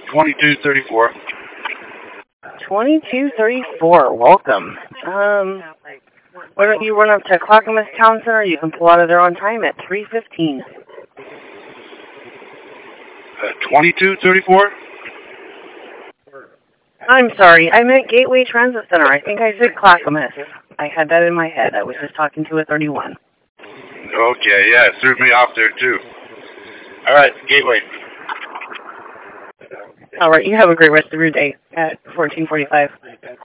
2234. 2234, welcome. Why don't you run up to Clackamas Town Center? You can pull out of there on time at 3:15. 2234? I'm sorry, I meant Gateway Transit Center. I think I said Clackamas. I had that in my head. I was just talking to a 31. Okay, yeah, it threw me off there too. All right, Gateway. All right, you have a great rest of your day at 14:45.